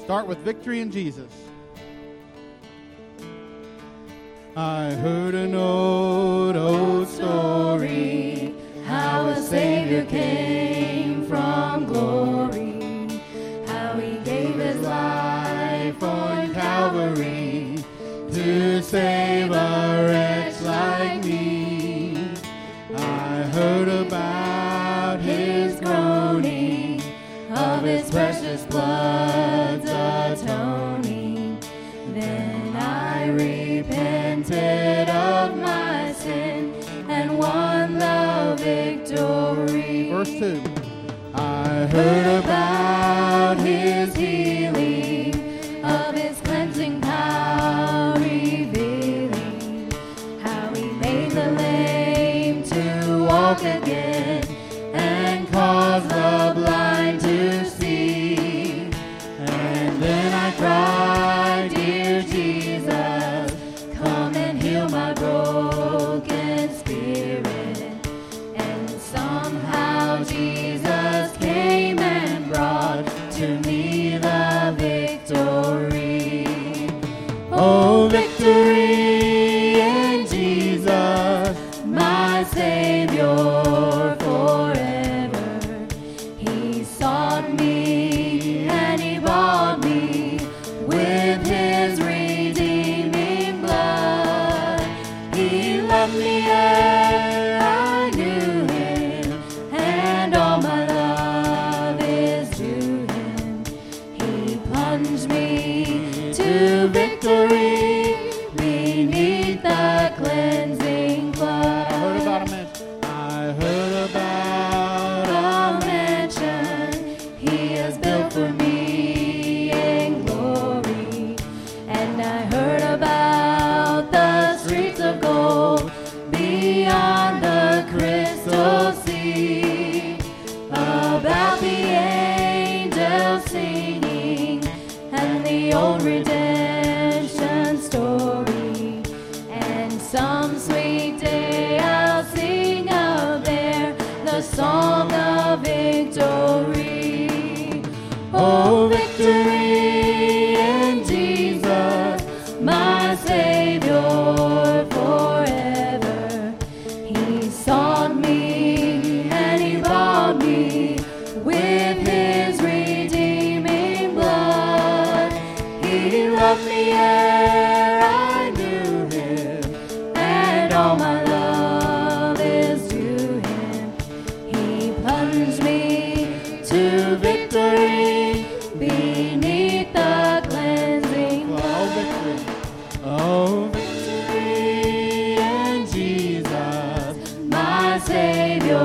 Start with Victory in Jesus. I heard an old story, how a Savior came from glory, how he gave his life on Calvary to save a wretch like me. I heard about his groaning, of his precious blood's atoning. Then I repented of my sin and won the victory. Verse 2. I heard about his healing, of his cleansing power revealing, how he made the lame to walk again and caused the blind to see. And then I cried, dear Jesus, come and heal my broken spirit. And somehow Jesus came and brought to me the victory. Oh, victory in Jesus, my Savior forever. He sought me and he bought me with his redeeming blood. He loved me ere I knew him, and all my love is to him. He plunged me to victory beneath the cleansing flood. I heard about a mansion he has built for me in glory. And I heard about the streets of gold beyond the crystal sea, about the angels singing and the old redemption story. And some sweet day I'll sing of there the song of victory. Oh, victory in Jesus, my Savior forever. He sought me and he bought me with his redeeming blood. He loved me ere I knew him, and all my love is to him. He plunged me to victory beneath the cleansing blood. Oh, victory in Jesus, my Savior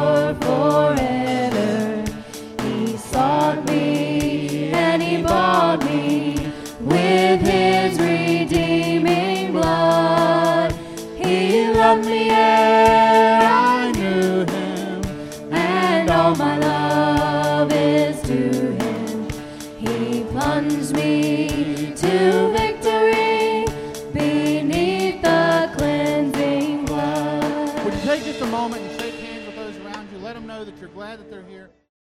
forever. He sought me and he bought me with his redeeming blood. He loved me ere I knew him, and all my love is to him. He plunged me to victory beneath the cleansing blood. Would you take just a moment and shake hands with those around you? Let them know that you're glad that they're here.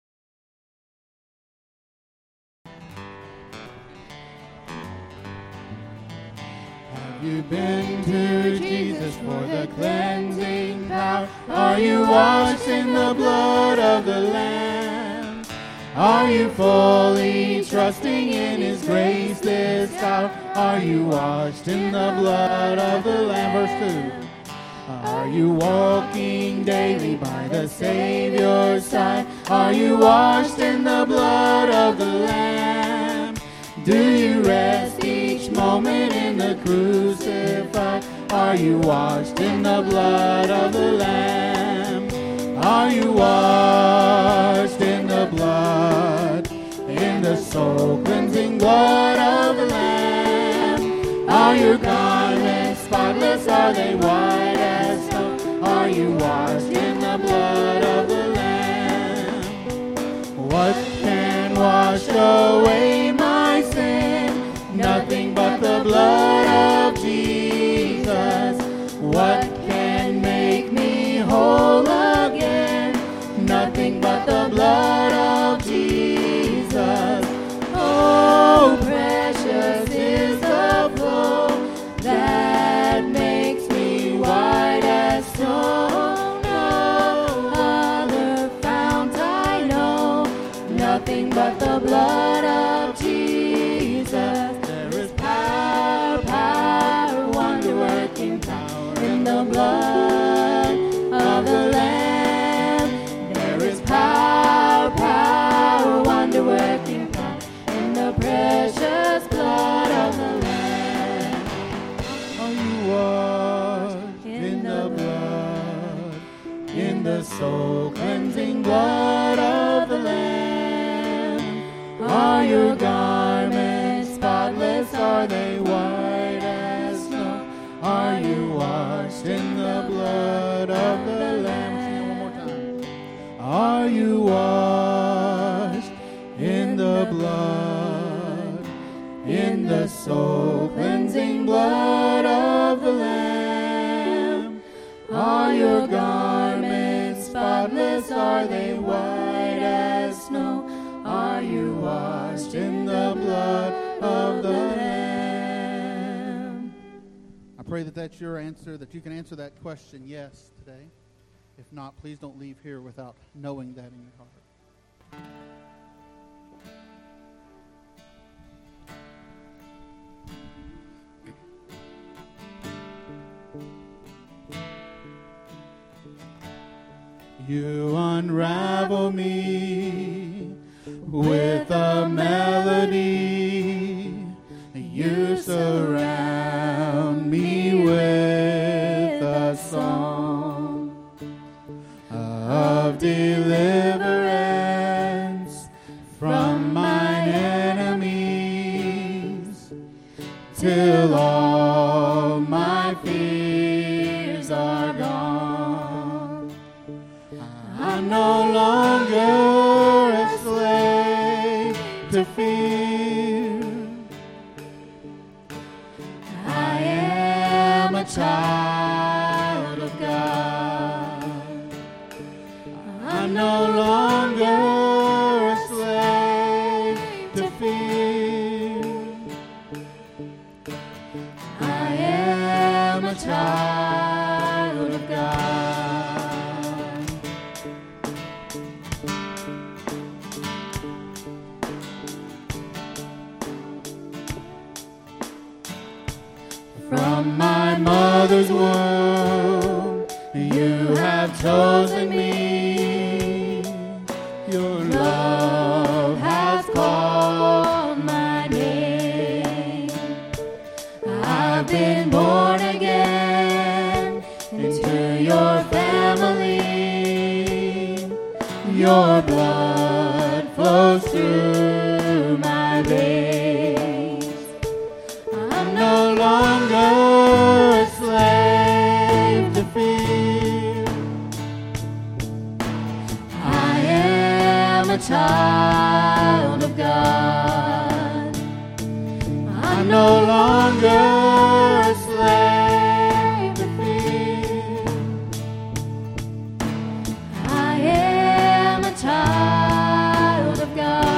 Have you been to Jesus for the cleansing power? Are you washed in the blood of the Lamb? Are you fully trusting in his grace this hour? Are you washed in the blood of the Lamb? Verse 2. Are you walking daily by the Savior's side? Are you washed in the blood of the Lamb? Do you rest each moment in the crucified? Are you washed in the blood of the Lamb? Are you washed in the blood, in the soul-cleansing blood of the Lamb? Are your garments spotless? Are they white as snow? Are you washed in the blood of the Lamb? What can wash away my sin? Nothing but the blood of Jesus. What can make me whole again? Nothing but the blood of Jesus. Oh, nothing but the blood of Jesus. There is power, power, wonder-working power in the blood of the Lamb. There is power, power, wonder-working power in the precious blood of the Lamb. Are you washed in the blood, in the soul-cleansing blood of the Lamb? Are your garments spotless? Are they white as snow? Are you washed in the blood of the Lamb? Sing it one more time. Are you washed in the blood, in the soul-cleansing blood of the Lamb? Are your garments spotless? Are they white as snow? Are you washed in the blood of the Lamb? I pray that that's your answer, that you can answer that question yes today. If not, please don't leave here without knowing that in your heart. You unravel me with a melody. You surround me with a song of deliverance from mine enemies, till all my fears are gone. I'm no longer a slave to fear. I am a child of God. I'm no longer a slave to fear. I am a child of God. From my mother's womb, you have chosen me. Your love has called my name. I've been born again into your family. Your blood flows through my veins. I'm no longer a slave to fear. I am a child of God. I'm no longer a slave to fear. I am a child of God.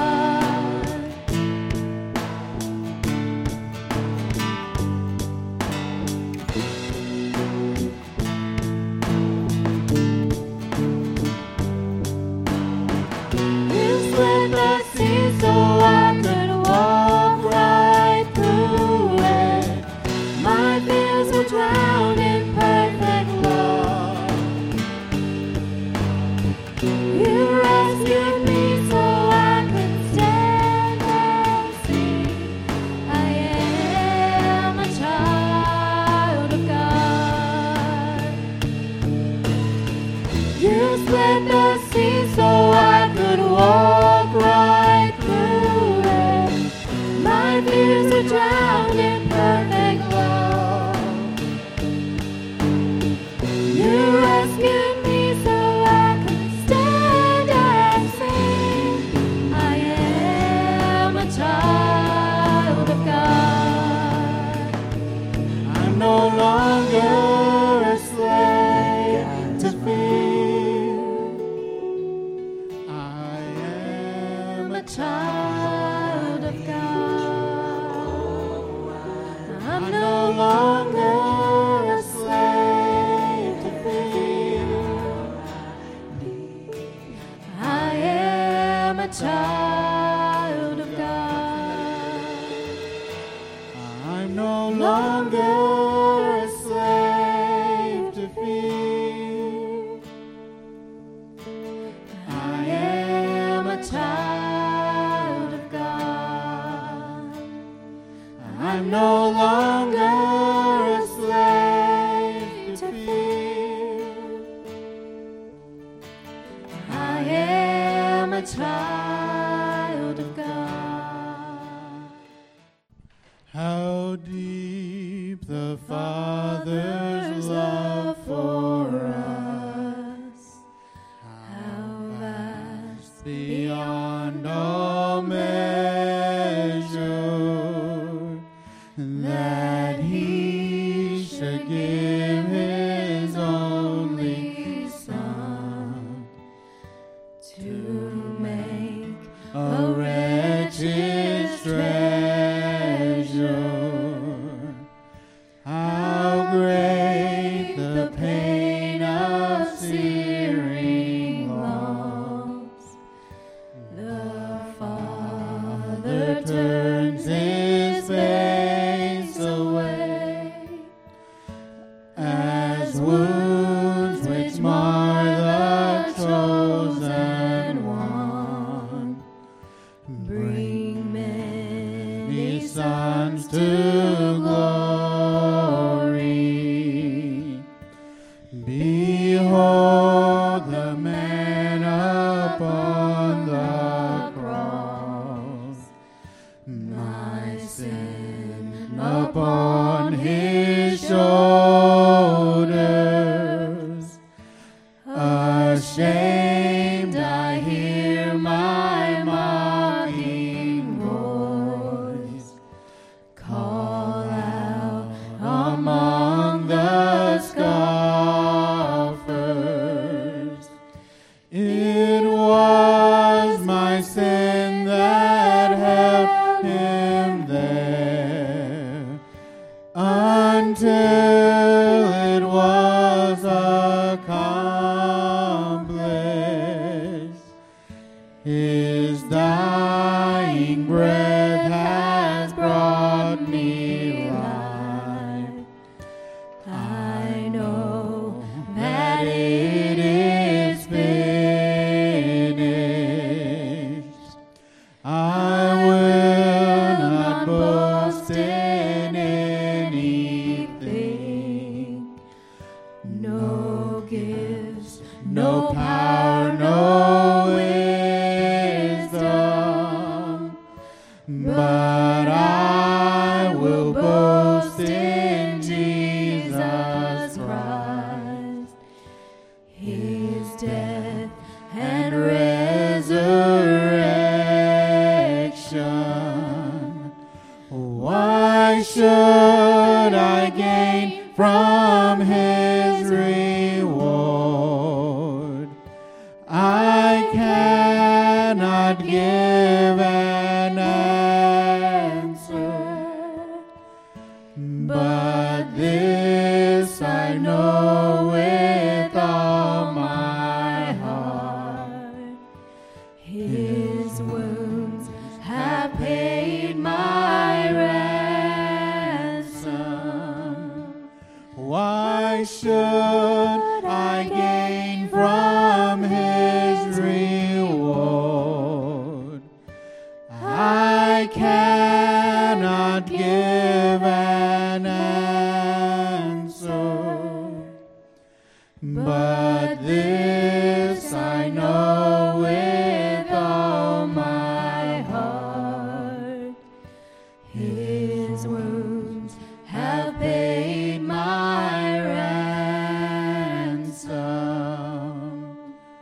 You split the sea so I could walk right through it. My fears were drowned in perfect love. You rescued me so I could stand and see. I am a child of God. You split the sea so I could walk right through it. My fears were drowned in perfect love. You rescued me so I could stand and sing. I am a child of God. I'm no longer a slave to fear. I am a child of God. I'm no longer a slave to fear. I am a child of God. I'm no longer a slave to fear. I am a child of God. I'm no longer a slave to fear. I am a child of God. How deep the Father's love for us, how vast beyond all measure, that He should give His only Son To make a wretched treasure. How great the pain of searing loss. the Father turns His face away as wounds which mar the chosen one bring many sons to glory. Behold the man upon the cross, my sin upon His shoulders. Ashamed I hear my mocking voice call out among the scoffers. It was my sin that held Him there until it was accomplished. His dying breath has brought me life. I know That it is finished. I will not boast in anything. no gifts, No power, no wisdom, but I will boast in Jesus Christ, His death and resurrection. Why should I gain from His reward? I cannot give an answer, but this I know with all my heart. His wounds have paid my ransom. Why should I gain from His reward? I cannot give an answer, but this I know with all my heart. His wounds have paid my ransom.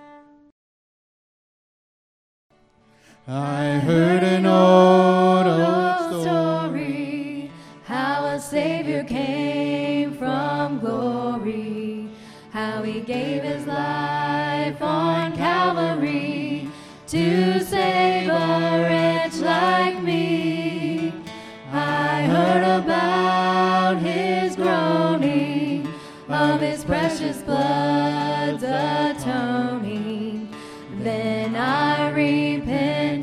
I heard an old story, how a Savior came from glory, how He gave His life on Calvary to save a wretch like me. I heard about His groaning, of His precious blood's atoning. Then I repented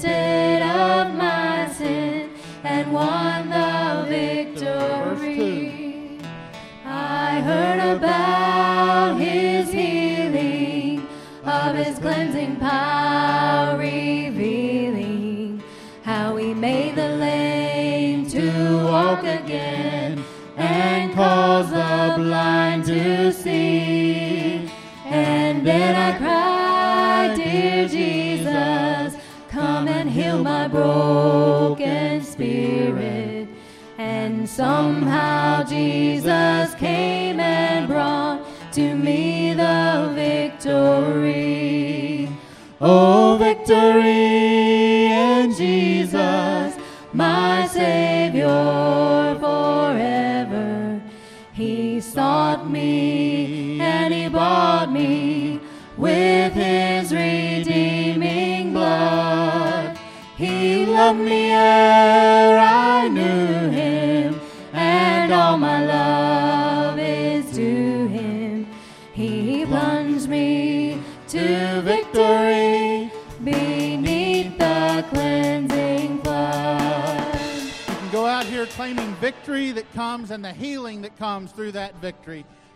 about His healing, of His cleansing power revealing, how He made the lame to walk again, and caused the blind to see. And then I cried, dear Jesus, come and heal my broken spirit. And somehow Jesus came and brought to me the victory. Oh, victory in Jesus, my Savior forever. He sought me and He bought me with His redeeming blood. He loved me ere I knew Him, and all my love is to Him. He plunged me to victory beneath the cleansing flood. You can go out here claiming victory that comes and the healing that comes through that victory.